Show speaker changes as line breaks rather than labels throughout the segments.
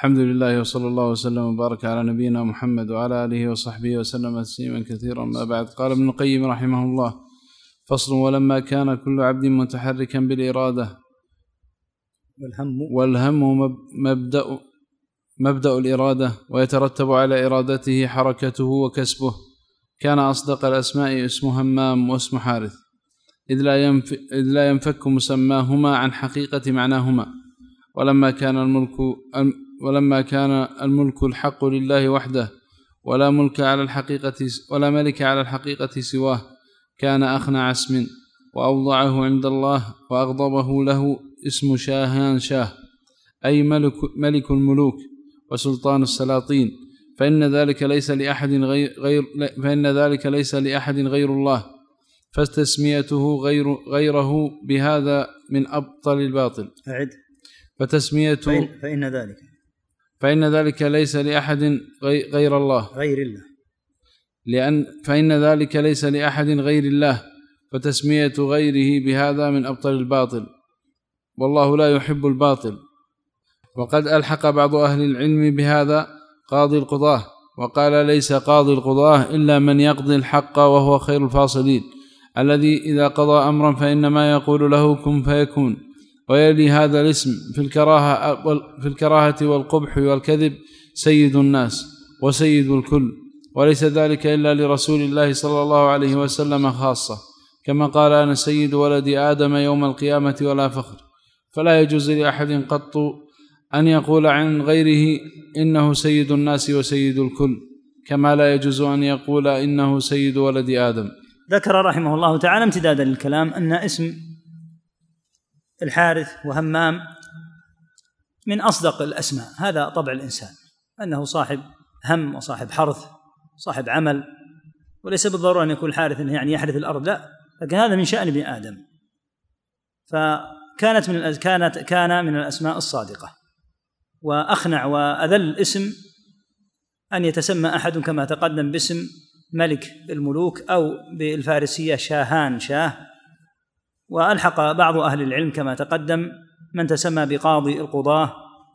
الحمد لله وصلى الله وسلم وبارك على نبينا محمد وعلى آله وصحبه وسلم تسليما كثيرا. ما بعد، قال ابن القيم رحمه الله: فصل: ولما كان كل عبد متحركا بالإرادة والهم مبدأ الإرادة ويترتب على إرادته حركته وكسبه، كان أصدق الأسماء اسم همام واسم حارث، إذ لا ينفك مسماهما عن حقيقة معناهما. ولما كان الملك الحق لله وحده، ولا ملك على الحقيقة سواه، كان أخنع اسم وأوضعه عند الله وأغضبه له اسم شاهان شاه، أي ملك الملوك وسلطان السلاطين، فإن ذلك ليس لأحد غير الله، فتسميته غيره بهذا من أبطل الباطل. فتسميته فإن ذلك ليس لأحد غير الله، فإن ذلك ليس لأحد غير الله، فتسمية غيره بهذا من أبطل الباطل، والله لا يحب الباطل. وقد ألحق بعض أهل العلم بهذا قاضي القضاة، وقال: ليس قاضي القضاة إلا من يقضي الحق وهو خير الفاصلين، الذي إذا قضى أمرا فإنما يقول له كن فيكون. ويلي هذا الاسم في الكراهة والقبح والكذب سيد الناس وسيد الكل، وليس ذلك إلا لرسول الله صلى الله عليه وسلم خاصة، كما قال: أنا سيد ولد آدم يوم القيامة ولا فخر. فلا يجوز لأحد قط أن يقول عن غيره إنه سيد الناس وسيد الكل، كما لا يجوز أن يقول إنه سيد ولد آدم.
ذكر رحمه الله تعالى امتدادا للكلام أن اسم الحارث وهمام من أصدق الأسماء. هذا طبع الإنسان، أنه صاحب هم وصاحب حرث، صاحب عمل، وليس بالضرورة أن يكون حارث يعني يحرث الأرض، لا، لكن هذا من شأن ابن آدم. كان من الأسماء الصادقة. وأخنع وأذل اسم أن يتسمى أحد كما تقدم باسم ملك الملوك، أو بالفارسية شاهان شاه. وألحق بعض أهل العلم كما تقدم من تسمى بقاضي القضاة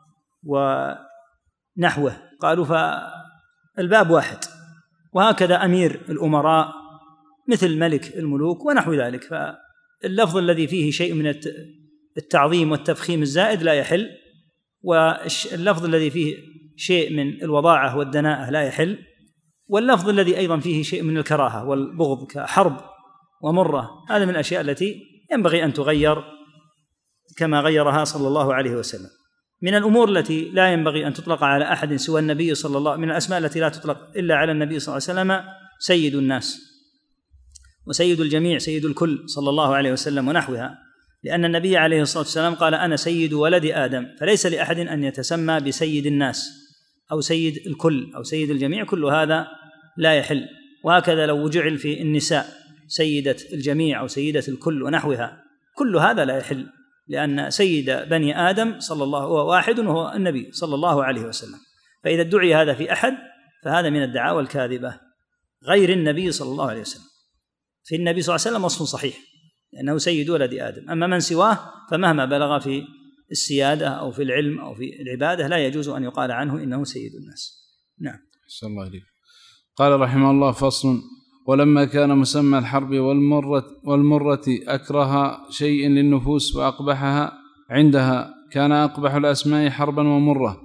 ونحوه، قالوا فالباب واحد. وهكذا أمير الأمراء مثل ملك الملوك ونحو ذلك. فاللفظ الذي فيه شيء من التعظيم والتفخيم الزائد لا يحل، واللفظ الذي فيه شيء من الوضاعة والدناءة لا يحل، واللفظ الذي أيضا فيه شيء من الكراهة والبغض كحرب ومرة، هذا من الأشياء التي ينبغي أن تغير كما غيرها صلى الله عليه وسلم. من الأمور التي لا ينبغي أن تطلق على أحد سوى النبي صلى الله، من الأسماء التي لا تطلق إلا على النبي صلى الله عليه وسلم سيد الناس وسيد الجميع، سيد الكل صلى الله عليه وسلم ونحوها، لأن النبي عليه الصلاة والسلام قال: أنا سيد ولد آدم، فليس لأحد أن يتسمى بسيد الناس أو سيد الكل أو سيد الجميع، كل هذا لا يحل. وهكذا لو جعل في النساء سيدة الجميع أو سيدة الكل ونحوها، كل هذا لا يحل، لأن سيد بني آدم صلى الله هو واحد وهو النبي صلى الله عليه وسلم. فإذا ادعي هذا في أحد فهذا من الدعاوى الكاذبة غير النبي صلى الله عليه وسلم. في النبي صلى الله عليه وسلم وصف صحيح لأنه سيد ولد آدم، أما من سواه فمهما بلغ في السيادة أو في العلم أو في العبادة لا يجوز أن يقال عنه إنه سيد الناس. نعم.
أحسن الله إليك. قال رحمه الله: فصل: ولما كان مسمى الحرب والمرة أكره شيء للنفوس وأقبحها عندها، كان أقبح الأسماء حربا ومرة.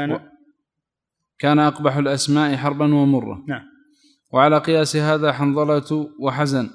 كان أقبح الأسماء حربا ومرة.
نعم.
وعلى قياس هذا حنظلة وحزن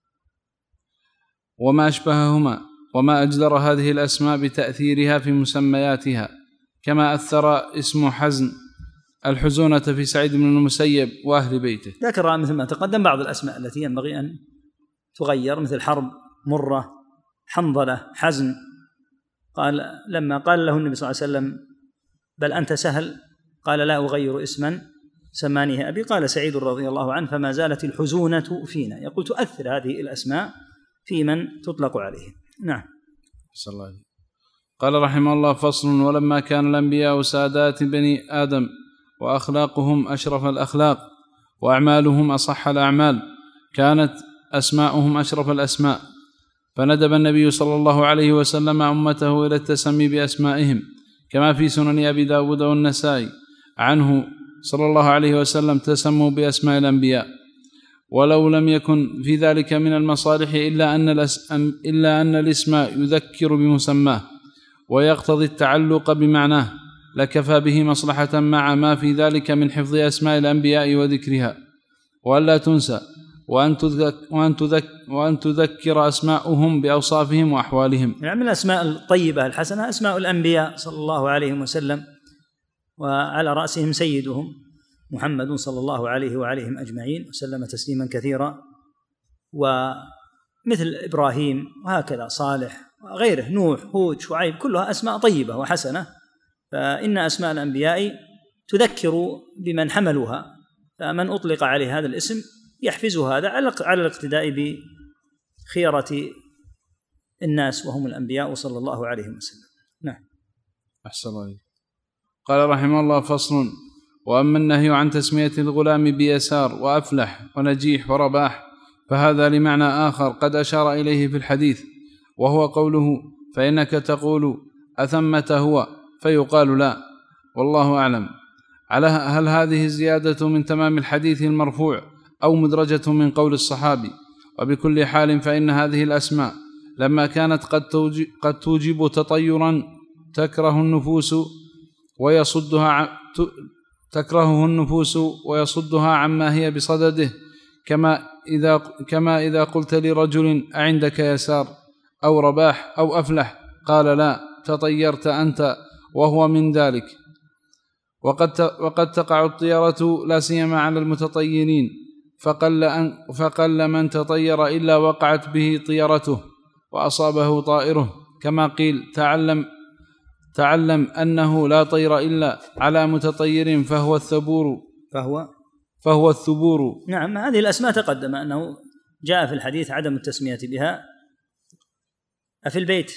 وما أشبههما، وما أجدر هذه الأسماء بتأثيرها في مسمياتها، كما أثر اسم حزن الحزونة في سعيد بن المسيب وأهل بيته.
ذكر مثل ما تقدم بعض الأسماء التي ينبغي أن تغير، مثل حرب، مرة، حنظلة، حزن. لما قال له النبي صلى الله عليه وسلم: بل أنت سهل، قال: لا أغير اسما سمانيه أبي. قال سعيد رضي الله عنه: فما زالت الحزونة فينا. يقول تؤثر هذه الأسماء في من تطلق عليه. نعم.
صلى الله عليه. قال رحمه الله: فصل: ولما كان الأنبياء سادات بني آدم، وأخلاقهم أشرف الأخلاق، وأعمالهم أصح الأعمال، كانت أسماؤهم أشرف الأسماء، فندب النبي صلى الله عليه وسلم أمته إلى التسمي بأسمائهم، كما في سنن أبي داود والنسائي عنه صلى الله عليه وسلم: تسموا بأسماء الأنبياء، ولو لم يكن في ذلك من المصالح إلا أن الاسم يذكر بمسماه ويقتضي التعلق بمعناه لكفى به مصلحة مع ما في ذلك من حفظ أسماء الأنبياء وذكرها، وألا تنسى، وأن تذكر أسماءهم بأوصافهم وأحوالهم.
يعني من الأسماء الطيبة الحسنة أسماء الأنبياء صلى الله عليه وسلم، وعلى رأسهم سيدهم محمد صلى الله عليه وعليهم أجمعين وسلم تسليما كثيرا، ومثل إبراهيم وهكذا صالح وغيره، نوح، هود، شعيب، كلها أسماء طيبة وحسنة. فإن أسماء الأنبياء تذكر بمن حملوها، فمن أطلق عليه هذا الاسم يحفز هذا على الاقتداء بخيرة الناس وهم الأنبياء صلى الله عليه وسلم. نعم.
أحسن الله. قال رحمه الله: فصل. وأما النهي عن تسمية الغلام بيسار وأفلح ونجيح ورباح فهذا لمعنى آخر قد أشار إليه في الحديث، وهو قوله: فإنك تقول أثمة هو، فيقال لا، والله أعلم. هل هذه الزيادة من تمام الحديث المرفوع أو مدرجة من قول الصحابي؟ وبكل حال فإن هذه الأسماء لما كانت قد توجب تطيرا تكرهه النفوس ويصدها عما هي بصدده، كما إذا قلت لرجل: أعندك يسار أو رباح أو أفلح؟ قال: لا، تطيرت أنت وهو من ذلك. وقد تقع الطيرة لا سيما على المتطيرين، فقل من تطير إلا وقعت به طيرته وأصابه طائره، كما قيل: تعلم أنه لا طير إلا على متطير فهو الثبور.
نعم، هذه الأسماء تقدم أنه جاء في الحديث عدم التسمية بها. أفي البيت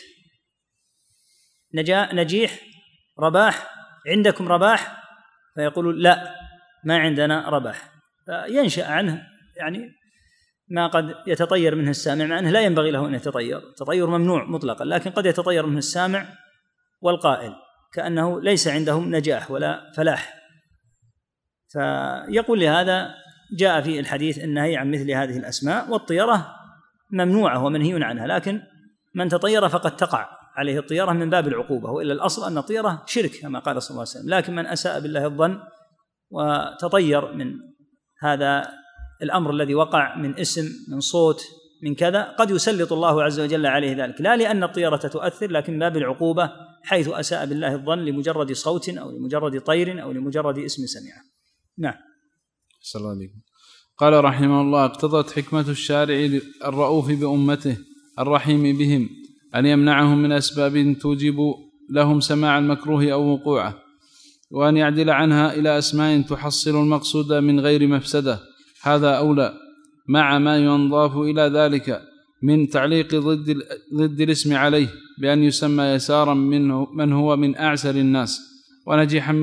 نجيح رباح، عندكم رباح؟ فيقول: لا، ما عندنا رباح. فينشأ عنه يعني ما قد يتطير منه السامع، مع أنه لا ينبغي له أن يتطير، التطير ممنوع مطلقا، لكن قد يتطير منه السامع والقائل كأنه ليس عندهم نجاح ولا فلاح. فيقول لهذا جاء في الحديث النهي عن مثل هذه الأسماء، والطيرة ممنوعة ومنهي عنها، لكن من تطير فقد تقع عليه الطيرة من باب العقوبة، وإلا الأصل أن الطيرة شرك كما قال صلى الله عليه وسلم. لكن من أساء بالله الظن وتطير من هذا الأمر الذي وقع من اسم، من صوت، من كذا، قد يسلط الله عز وجل عليه ذلك، لا لأن الطيرة تؤثر، لكن باب العقوبة حيث أساء بالله الظن لمجرد صوت أو لمجرد طير أو لمجرد اسم سمعه. نعم.
صلى الله عليه. قال رحمه الله: اقتضت حكمة الشارع الرؤوف بأمته الرحيم بهم أن يمنعهم من أسباب توجب لهم سماع المكروه أو وقوعه، وأن يعدل عنها إلى أسماء تحصل المقصود من غير مفسدة. هذا أولى، مع ما ينضاف إلى ذلك من تعليق ضد الاسم عليه بأن يسمى يسارا من هو من أعسر الناس، ونجيحا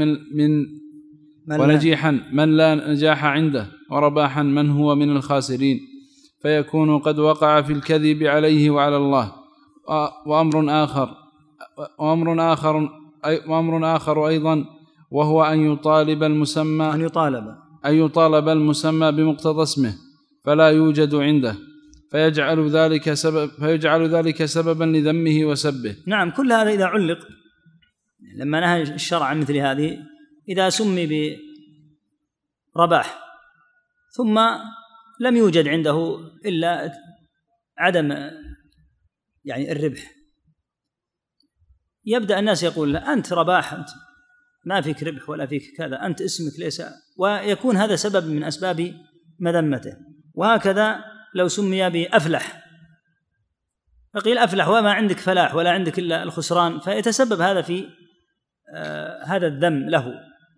من لا نجاح عنده، ورباحا من هو من الخاسرين، فيكون قد وقع في الكذب عليه وعلى الله. وأمر آخر أيضا، وهو أن يطالب المسمى بمقتضى اسمه فلا يوجد عنده، فيجعل ذلك سببا لذمه وسبه.
نعم، كل هذا إذا علق، لما نهى الشرع عن مثل هذه، إذا سمي برباح ثم لم يوجد عنده إلا عدم يعني الربح، يبدأ الناس يقول: أنت رباح، أنت ما فيك ربح ولا فيك كذا، أنت اسمك ليس، ويكون هذا سبب من أسباب مذمته. وهكذا لو سمي بأفلح فقيل: أفلح وما عندك فلاح ولا عندك إلا الخسران، فيتسبب هذا في هذا الذم له.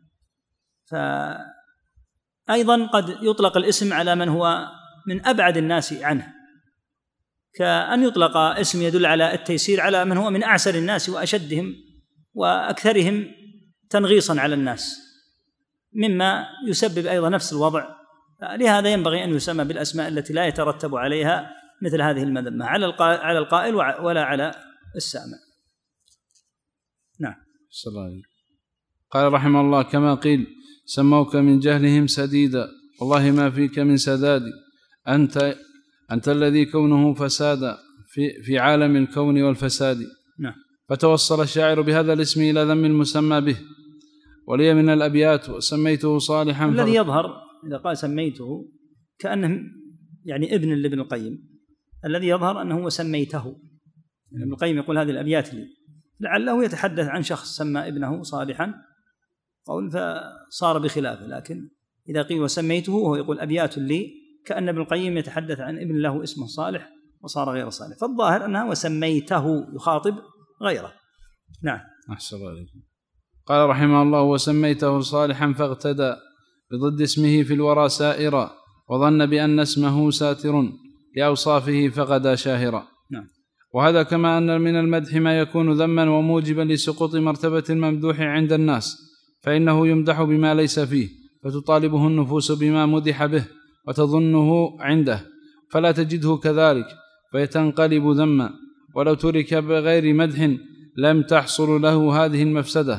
فأيضا قد يطلق الاسم على من هو من أبعد الناس عنه، كأن يطلق اسم يدل على التيسير على من هو من أعسر الناس وأشدهم وأكثرهم تنغيصا على الناس، مما يسبب أيضا نفس الوضع. لهذا ينبغي أن يسمى بالأسماء التي لا يترتب عليها مثل هذه المذمة على القائل ولا على السامع. نعم.
صلى الله عليه وسلم. قال رحمه الله: كما قيل: سموك من جهلهم سديدا، والله ما فيك من سداد، أنت الذي كونه فسادا في عالم الكون والفساد.
نعم.
فتوصل الشاعر بهذا الاسم إلى ذم المسمى به. ولي من الأبيات: وسميته صالحا.
الذي يظهر إذا قال سميته كأنه يعني ابن لابن القيم، الذي يظهر أنه وسميته. ابن القيم يقول هذه الأبيات لي، لعله يتحدث عن شخص سمى ابنه صالحا قول فصار بخلافه، لكن إذا قيل وسميته وهو يقول أبيات لي، كأن ابن القيم يتحدث عن ابن له اسمه صالح وصار غير صالح، فالظاهر أنها وسميته يخاطب غيره. نعم.
أحسن الله عليكم. قال رحمه الله: وسميته صالحا فاغتدى بضد اسمه في الورى سائرا، وظن بأن اسمه ساتر لأوصافه فغدا شاهرا.
نعم.
وهذا كما أن من المدح ما يكون ذما وموجبا لسقوط مرتبة الممدوح عند الناس، فإنه يمدح بما ليس فيه، فتطالبه النفوس بما مدح به وتظنه عنده، فلا تجده كذلك فيتنقلب ذما. ولو ترك بغير مدح لم تحصل له هذه المفسدة.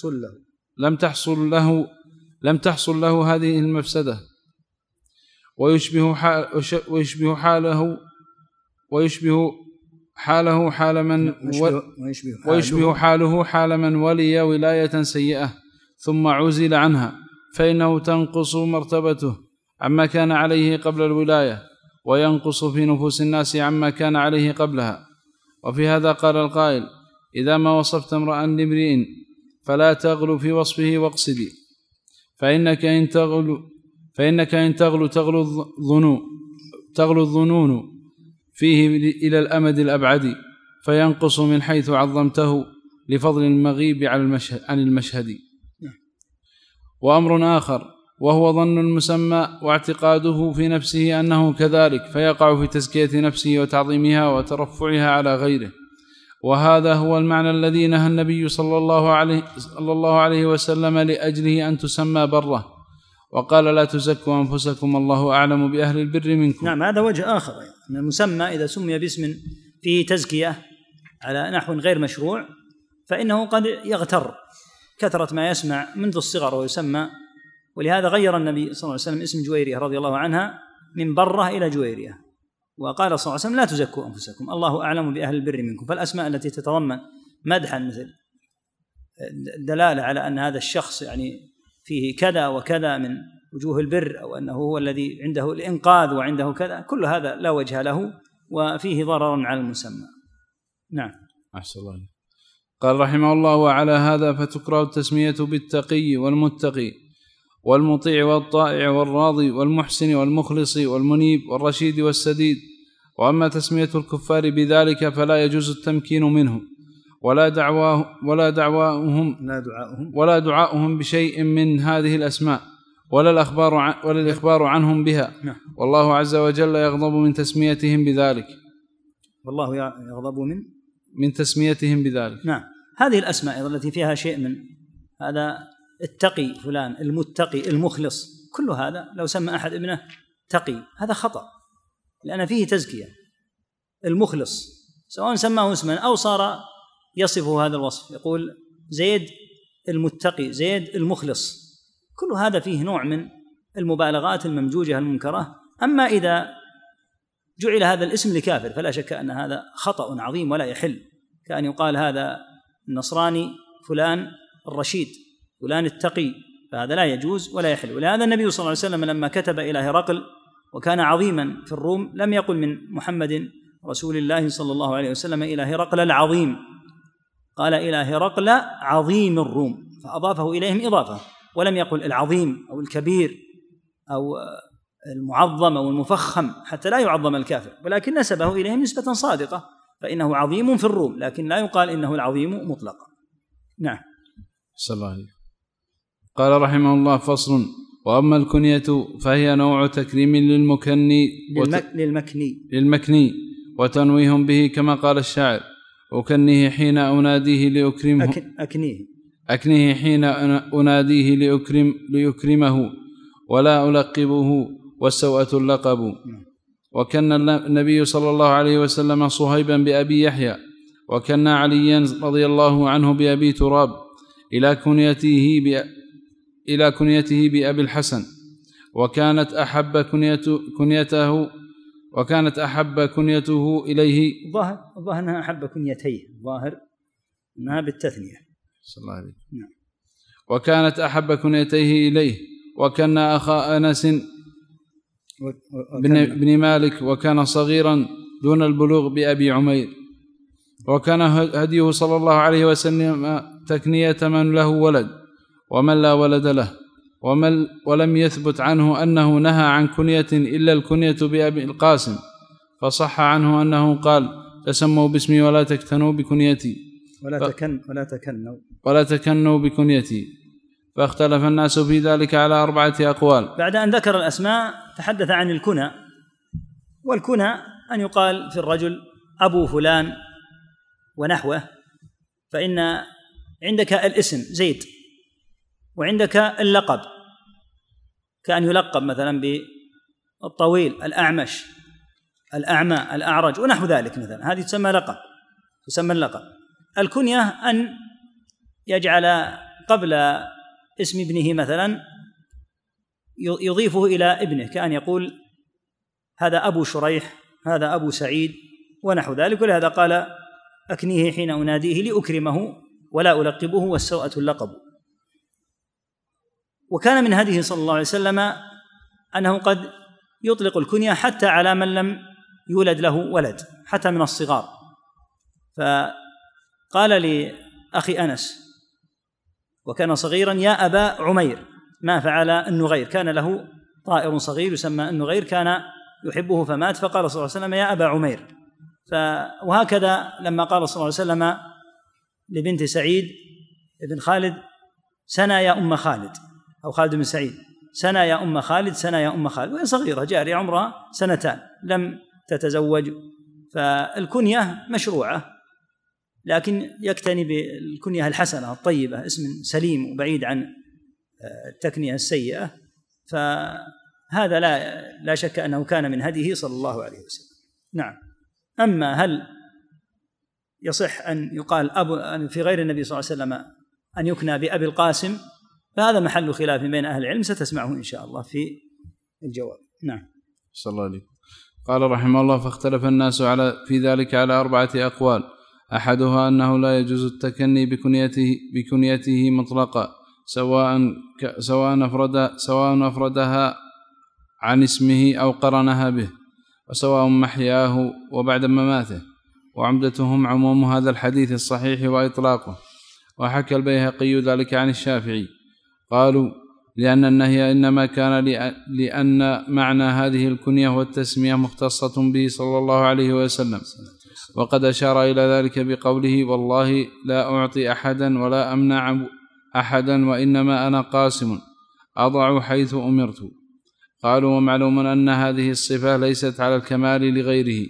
لم تحصل له هذه المفسدة. ويشبه حاله حال من ولي ولاية سيئة ثم عزل عنها، فإنه تنقص مرتبته عما كان عليه قبل الولاية، وينقص في نفوس الناس عما كان عليه قبلها. وفي هذا قال القائل: إذا ما وصفت امرأ لامرئ فلا تغلو في وصفه واقصدي، فإنك إن تغلو تغلو الظنون فيه إلى الأمد الأبعد، فينقص من حيث عظمته لفضل المغيب عن المشهد. وأمر آخر وهو ظن المسمى واعتقاده في نفسه أنه كذلك، فيقع في تزكية نفسه وتعظيمها وترفعها على غيره. وهذا هو المعنى الذي نهى النبي صلى الله عليه وسلم لأجله أن تسمى بره، وقال: لا تزكوا أنفسكم الله أعلم بأهل البر منكم.
نعم، هذا وجه آخر، أن المسمى إذا سمي باسم فيه تزكية على نحو غير مشروع فإنه قد يغتر، كثرة ما يسمع منذ الصغر ويسمى. ولهذا غير النبي صلى الله عليه وسلم اسم جويرية رضي الله عنها من بره إلى جويرية، وقال صلى الله عليه وسلم: لا تزكوا أنفسكم الله أعلم بأهل البر منكم. فالأسماء التي تتضمن مدحا مثل الدلالة على أن هذا الشخص يعني فيه كذا وكذا من وجوه البر، أو أنه هو الذي عنده الإنقاذ وعنده كذا، كل هذا لا وجه له وفيه ضرر على المسمى. نعم.
أحسن الله. قال رحمه الله: وعلى هذا فتكره التسمية بالتقي والمتقي والمطيع والطائع والراضي والمحسن والمخلص والمنيب والرشيد والسديد. وأما تسمية الكفار بذلك فلا يجوز التمكين منهم ولا دعاؤهم بشيء من هذه الأسماء، ولا الإخبار عنهم بها. والله عز وجل يغضب من تسميتهم بذلك.
والله يغضب
من تسميتهم بذلك.
نعم. هذه الأسماء التي فيها شيء من هذا، التقي فلان، المتقي، المخلص، كل هذا لو سمى أحد ابنه تقي هذا خطأ، لأن فيه تزكية. المخلص سواء سماه اسما أو صار يصفه هذا الوصف، يقول زيد المتقي، زيد المخلص، كل هذا فيه نوع من المبالغات الممجوجة المنكرة. أما إذا جعل هذا الاسم لكافر فلا شك أن هذا خطأ عظيم ولا يحل، كأن يقال هذا النصراني فلان الرشيد، فلان التقي، فهذا لا يجوز ولا يحل. ولهذا النبي صلى الله عليه وسلم لما كتب إلى هرقل وكان عظيما في الروم لم يقل من محمد رسول الله صلى الله عليه وسلم إلى هرقل العظيم، قال إلى هرقل عظيم الروم، فأضافه إليهم إضافة، ولم يقل العظيم أو الكبير أو المعظم أو المفخم حتى لا يعظم الكافر، ولكن نسبه إليهم نسبة صادقة، فإنه عظيم في الروم، لكن لا يقال إنه العظيم مطلقا. نعم.
صلى الله عليه. قال رحمه الله: فصل. وأما الكنية فهي نوع تكريم للمكني وتنويه به، كما قال الشاعر: أكنيه حين أناديه لأكرمه، أكنيه حين أناديه لأكرمه ولا ألقبه والسوءة اللقب. وكان النبي صلى الله عليه وسلم صهيبا بأبي يحيى، وكان عليا رضي الله عنه بأبي تراب، إلى كنيته بأبي الحسن، وكانت أحب كنيته إليه.
ظاهر أنها أحب كنيتيه، ظاهر أنها بالتثنية.
صلى الله عليه. وكانت أحب كنيتيه إليه، وكان أخا أنس بن مالك، وكان صغيرا دون البلوغ بأبي عمير. وكان هديه صلى الله عليه وسلم تكنية من له ولد ومن لا ولد له، ولم يثبت عنه أنه نهى عن كنية إلا الكنية بأبي القاسم، فصح عنه أنه قال: تسموا باسمي ولا تكتنوا بكنيتي، ولا تكنوا بكنيتي. فاختلف الناس في ذلك على 4 أقوال.
بعد أن ذكر الأسماء تحدث عن الكنى، والكنى أن يقال في الرجل أبو فلان ونحوه، فإن عندك الاسم زيد، وعندك اللقب كأن يلقب مثلا بالطويل، الأعمش، الأعمى، الأعرج ونحو ذلك مثلا، هذه تسمى اللقب. الكنية أن يجعل قبل اسم ابنه مثلا يضيفه إلى ابنه، كأن يقول هذا أبو شريح، هذا أبو سعيد ونحو ذلك. ولهذا قال: أكنيه حين أناديه لأكرمه ولا ألقبه والسوءة اللقب. وكان من هديه صلى الله عليه وسلم أنه قد يطلق الكنية حتى على من لم يولد له ولد، حتى من الصغار. فقال لأخي أنس وكان صغيرا: يا أبا عمير، ما فعل النغير؟ كان له طائر صغير يسمى النغير، كان يحبه فمات، فقال صلى الله عليه وسلم: يا أبا عمير. وهكذا لما قال صلى الله عليه وسلم لبنت سعيد بن خالد: سنى يا أم خالد، أو خالد بن سعيد: سنى يا أم خالد، سنى يا أم خالد، وهي صغيرة جارية عمرها 2 لم تتزوج. فالكنية مشروعة، لكن يكتني بالكنية الحسنة الطيبة، اسم سليم وبعيد عن التكنية السيئة. فهذا لا شك أنه كان من هديه صلى الله عليه وسلم. نعم. أما هل يصح أن يقال في غير النبي صلى الله عليه وسلم أن يكنى بأبي القاسم، فهذا محل خلاف بين أهل العلم، ستسمعه إن شاء الله في الجواب. نعم.
صلى الله عليه. قال رحمه الله: فاختلف الناس في ذلك على 4 أقوال. أحدها أنه لا يجوز التكني بكنيته مطلقا، سواء أفردها عن اسمه أو قرنها به، وسواء محياه وبعد مماته، وعمدتهم عموم هذا الحديث الصحيح وإطلاقه. وحكى البيهقي ذلك عن الشافعي، قالوا: لأن النهي إنما كان لأن معنى هذه الكنية والتسمية مختصة به صلى الله عليه وسلم، وقد أشار إلى ذلك بقوله: والله لا أعطي أحدا ولا أمنع أحدا، وإنما أنا قاسم أضع حيث أمرت. قالوا: ومعلوم أن هذه الصفة ليست على الكمال لغيره.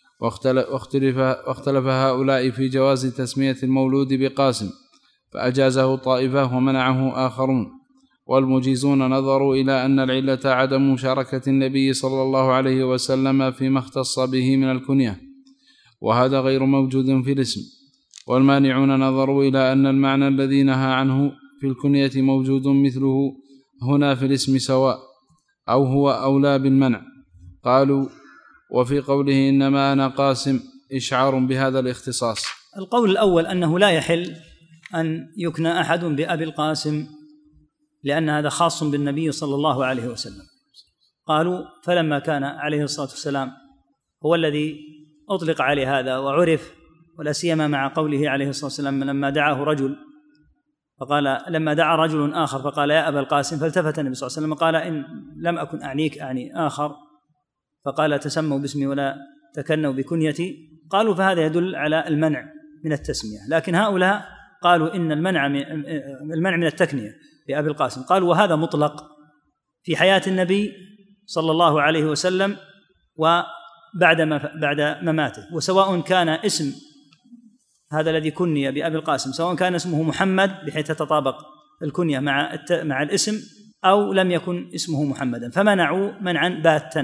واختلف هؤلاء في جواز تسمية المولود بقاسم، فأجازه طائفة ومنعه آخرون. والمجيزون نظروا إلى أن العلة عدم مشاركة النبي صلى الله عليه وسلم فيما اختص به من الكنية، وهذا غير موجود في الاسم. والمانعون نظروا إلى أن المعنى الذي نهى عنه في الكنية موجود مثله هنا في الاسم سواء، أو هو أولى بالمنع. قالوا: وفي قوله إنما أنا قاسم إشعار بهذا الاختصاص.
القول الأول أنه لا يحل أن يكنى أحد بأبي القاسم، لأن هذا خاص بالنبي صلى الله عليه وسلم. قالوا: فلما كان عليه الصلاة والسلام هو الذي أطلق عليه هذا وعرف، ولا سيما مع قوله عليه الصلاة والسلام لما دعاه رجل فقال: لما دعا رجل آخر فقال: يا أبا القاسم، فالتفت النبي صلى الله عليه وسلم قال: إن لم أكن أعنيك أعني آخر، فقال: تسموا باسمي ولا تكنوا بكنيتي. قالوا: فهذا يدل على المنع من التسمية. لكن هؤلاء قالوا إن المنع من التكنية بأبي القاسم، قالوا وهذا مطلق في حياة النبي صلى الله عليه وسلم وبعد مماته، وسواء كان اسم هذا الذي كني بأبي القاسم سواء كان اسمه محمد بحيث تتطابق الكنية مع الاسم، أو لم يكن اسمه محمدا، فمنعوا منعا باتا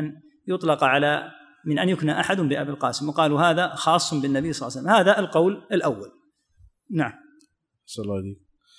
من أن يكنى أحد بأبي القاسم، وقالوا هذا خاص بالنبي صلى الله عليه وسلم. هذا القول الأول. نعم.
صلى الله عليه.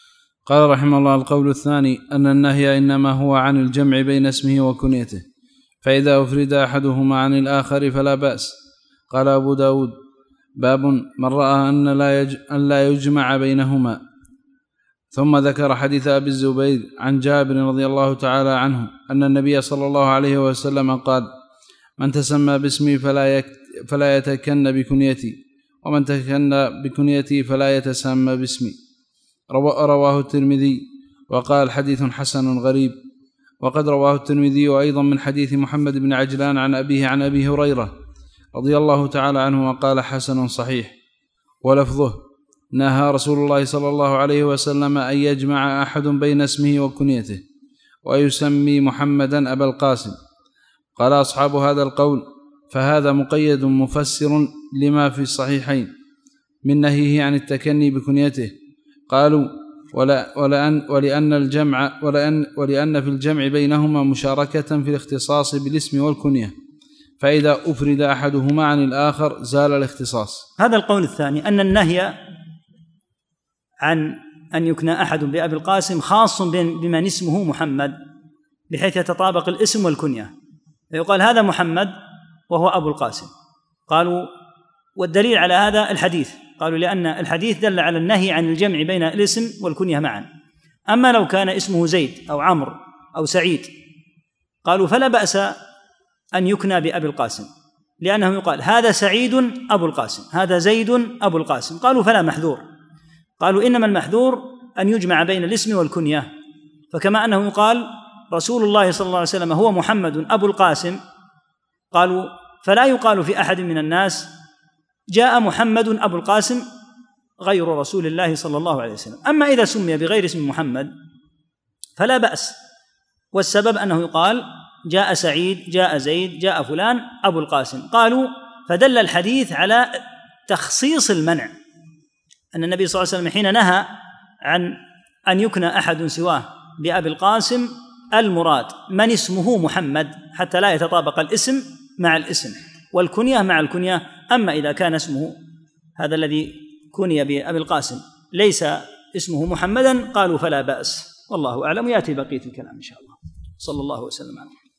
قال رحمه الله: القول الثاني أن النهي إنما هو عن الجمع بين اسمه وكنيته، فإذا أفرد أحدهما عن الآخر فلا بأس. قال أبو داود: باب من رأى أن لا يجمع بينهما. ثم ذكر حديث أبي الزبير عن جابر رضي الله تعالى عنه أن النبي صلى الله عليه وسلم قال: من تسمى باسمي فلا يتكن بكنيتي، ومن تكن بكنيتي فلا يتسمى باسمي. رواه الترمذي وقال: حديث حسن غريب. وقد رواه الترمذي أيضا من حديث محمد بن عجلان عن أبيه عن أبي هريرة رضي الله تعالى عنه وقال: حسن صحيح. ولفظه: نهى رسول الله صلى الله عليه وسلم أن يجمع أحد بين اسمه وكنيته ويسمي محمدا أبا القاسم. قال أصحاب هذا القول: فهذا مقيد مفسر لما في الصحيحين من نهيه عن التكني بكنيته. قالوا: ولأن في الجمع بينهما مشاركة في الاختصاص بالاسم والكنية، فإذا أفرد أحدهما عن الآخر زال الاختصاص.
هذا القول الثاني، أن النهي عن أن يكنى أحد بأبي القاسم خاص بمن اسمه محمد، بحيث يتطابق الاسم والكنية، فيقال هذا محمد وهو أبو القاسم. قالوا: والدليل على هذا الحديث. قالوا: لأن الحديث دل على النهي عن الجمع بين الاسم والكنية معا. أما لو كان اسمه زيد أو عمرو أو سعيد، قالوا فلا بأس أن يكنى بأبي القاسم، لأنه يقال هذا سعيد أبو القاسم، هذا زيد أبو القاسم. قالوا فلا محذور. قالوا: إنما المحذور أن يجمع بين الاسم والكنية، فكما أنه يقال رسول الله صلى الله عليه وسلم هو محمد أبو القاسم، قالوا فلا يقال في أحد من الناس جاء محمد أبو القاسم غير رسول الله صلى الله عليه وسلم. أما إذا سمي بغير اسم محمد فلا بأس، والسبب أنه يقال جاء سعيد، جاء زيد، جاء فلان أبو القاسم. قالوا: فدل الحديث على تخصيص المنع، أن النبي صلى الله عليه وسلم حين نهى عن أن يكنى أحد سواه بأبي القاسم، المراد من اسمه محمد، حتى لا يتطابق الاسم مع الاسم والكنية مع الكنية. أما إذا كان اسمه هذا الذي كني بأبي القاسم ليس اسمه محمدا، قالوا فلا بأس. والله أعلم. يأتي بقية الكلام إن شاء الله. صلى الله وسلم على محمد.